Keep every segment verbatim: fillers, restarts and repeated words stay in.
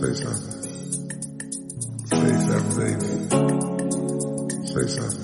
Say something. Say something, baby. Say something.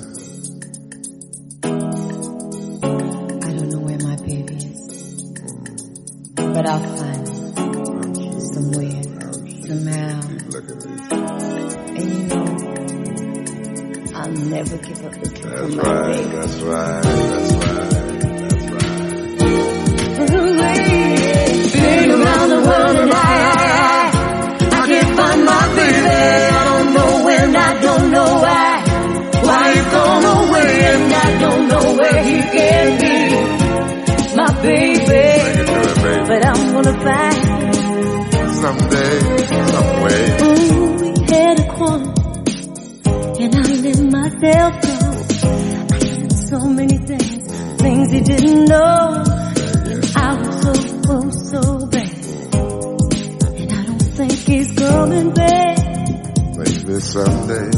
I don't know where my baby is, but I'll find it somewhere, somehow. And you know, I'll never give up looking for my right, baby. That's right, that's right, that's right. Been around the world and I, I can't find my baby. I don't know when, I don't know why. Why he's gone away and I don't know where he can be. My baby, but I'm gonna find him someday, some way. Ooh, we had a quarrel and I let myself go. I said so many things, things he didn't know. And I was so, oh, so bad. And I don't think he's coming back. Maybe someday.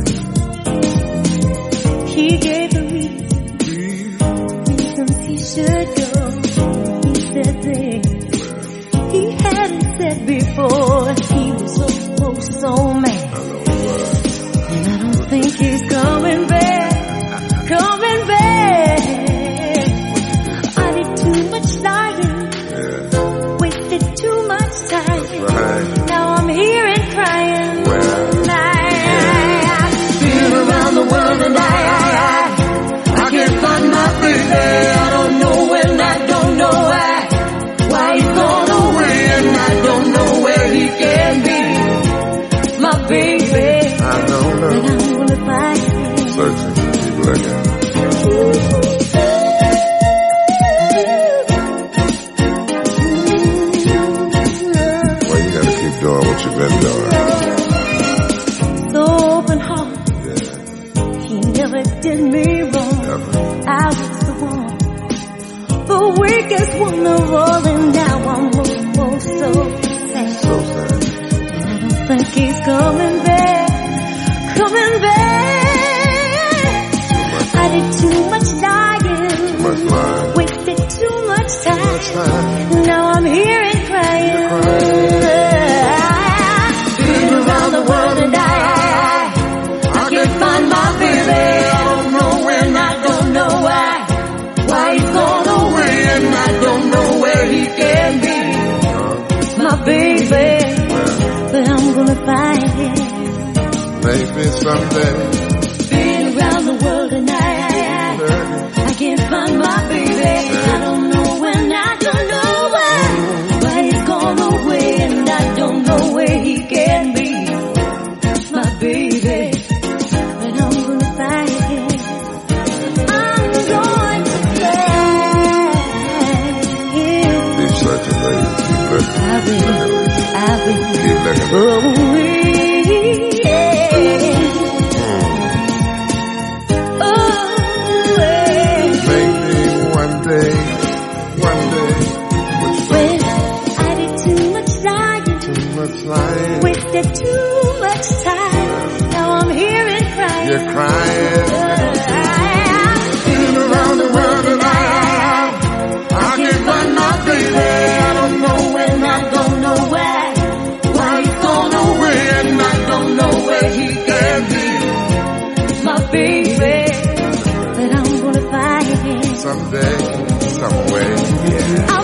He gave the reasons he should go. He said things he hadn't said before. He was so, oh, so mad. And I don't think he's coming back, coming back. I did too much lying, Yeah. wasted too much time. Right. Now I'm here and crying. Well. Been around the world and I, I, I, I can't find my baby. I don't know when, I don't know why. Why he's gone away and I don't know where he can be. My baby, I don't know. but I'm gonna find him. Searching, keep looking. Well, you gotta keep doing what you've been doing. So open heart, Yeah. he never did me wrong. Never. I was the one, the weakest one of all, and now I'm oh, oh, so sad. So sad. And I don't think he's coming back, coming back. I did too much lying, Too much lying. wasted too much time. Much time. Now I'm here and crying. You're crying. Been around the world and I, I can't find my baby. I don't know when, I don't know why. Why he's gone away and I don't know where he can be. My baby, but I'm gonna find him. Maybe someday. Been around the world and I, I can't find my baby. I don't know when, I don't know why. Why he's gone away and I don't know where he can be. My baby, but I'm gonna find him. I'm going to find him. Keep searching, baby. Keep looking. I will, I will. Keep looking. Oh, yeah. Oh, yeah. Maybe one day, one day. What you When I did too much lying, too much lying. wasted too much time. Now I'm here and crying. You're crying. Been around the world and I, I can't find my baby. I don't know when, I don't know why. Why he's gone away and I don't know where he can be. My baby, but I'm gonna find him. Someday, some way. Yeah.